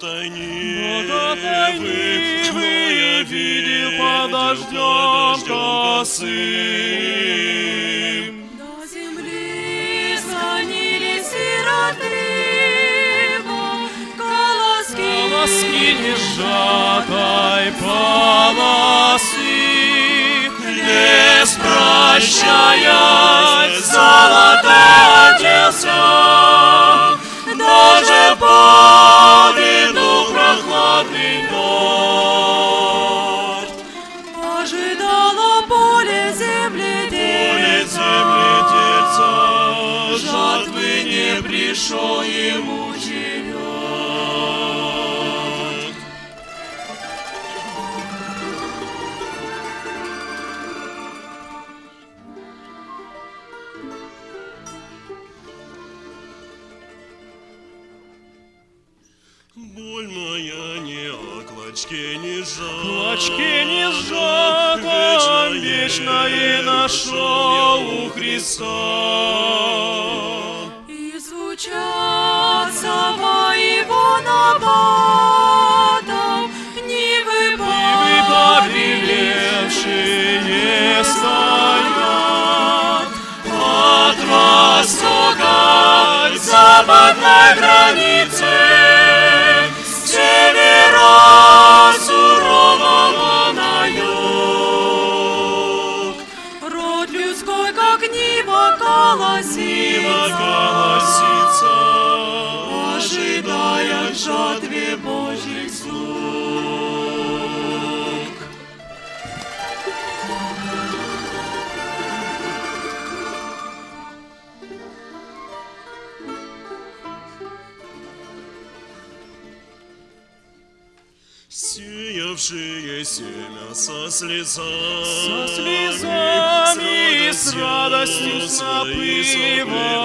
тайне но я видел под дождем косым. На земле склонились сироты, колоски несжатой полосы, лес, прощаясь, золото оделся, даже поведу прохладный дождь. ожидало поле земледельца, жатвы не пришел ему черед. Боль моя не о клочке не сжата, вечно и нашел у Христа. и звучат слова его набатом, нивы Побелевшие стоят от востока к западной границе, с севера сурового на юг. род людской, как нива Колосится, ожидая к жатве Божьих слуг. сеявшие семя со слезами и с радостью снопы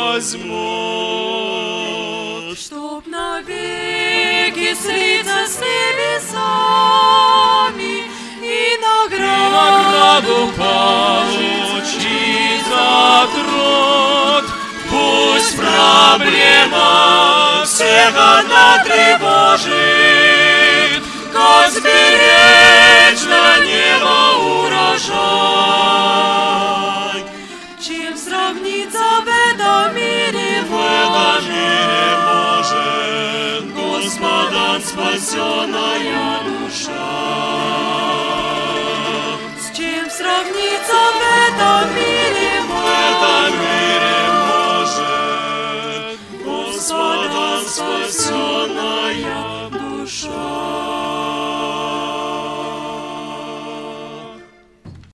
возьмут. Чтоб навеки слиться с небесами и Награду получить за труд. Пусть проблема всех одна тревожит, как сберечь на небо урожай. чем сравнится в этом мире В этом мире может Господом спасенная